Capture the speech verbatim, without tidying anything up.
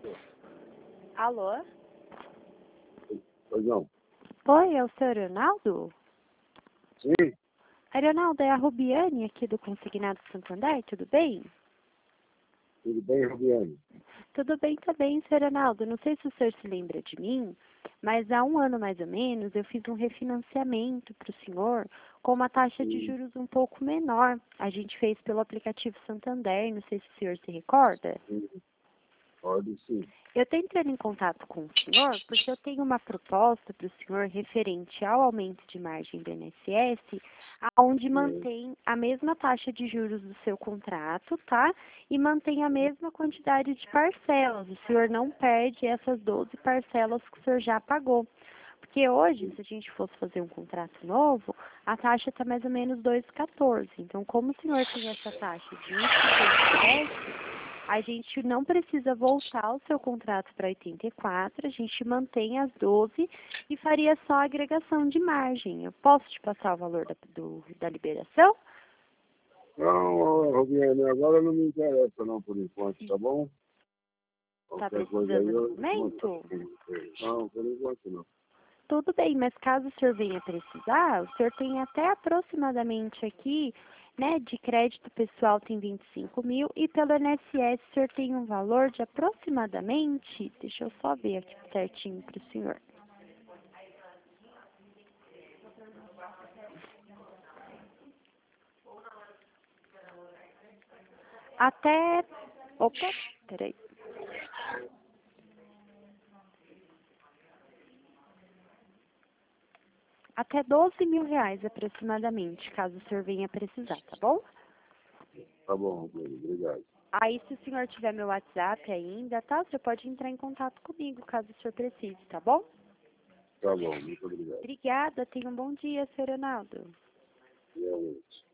Alô? Pois não. Oi, é o senhor Ronaldo? Sim, Ronaldo, é a Rubiane aqui do Consignado Santander, tudo bem? tudo bem, Rubiane? Tudo bem também, senhor Ronaldo. Não sei se o senhor se lembra de mim, mas há um ano mais ou menos eu fiz um refinanciamento para o senhor com uma taxa de Sim, juros um pouco menor. A gente fez pelo aplicativo Santander, não sei se o senhor se recorda. sim, pode sim. Eu estou entrando em contato com o senhor porque eu tenho uma proposta para o senhor referente ao aumento de margem do I N S S, onde Sim, mantém a mesma taxa de juros do seu contrato, tá? E mantém a mesma quantidade de parcelas. O senhor não perde essas doze parcelas que o senhor já pagou. Porque hoje, se a gente fosse fazer um contrato novo, a taxa está mais ou menos dois vírgula quatorze. Então, como o senhor tem essa taxa de um vírgula cinquenta e sete, a gente não precisa voltar o seu contrato para oitenta e quatro, a gente mantém as doze e faria só a agregação de margem. Eu posso te passar o valor da, do, da liberação? não, ô, Rubiane, agora não me interessa não por enquanto, tá bom? Está Qualquer coisa aí precisando no eu mando. momento? Não, por enquanto não. Tudo bem, mas caso o senhor venha precisar, o senhor tem até aproximadamente aqui, né, de crédito pessoal tem vinte e cinco mil e pelo I N S S o senhor tem um valor de aproximadamente, deixa eu só ver aqui certinho para o senhor. Até, opa, peraí. Até doze mil reais aproximadamente, caso o senhor venha precisar, tá bom? Tá bom, Rubiane, obrigado. Aí, se o senhor tiver meu WhatsApp ainda, tá? O senhor pode entrar em contato comigo, caso o senhor precise, tá bom? Tá bom, muito obrigado. Obrigada, tenha um bom dia, senhor Ronaldo. Realmente.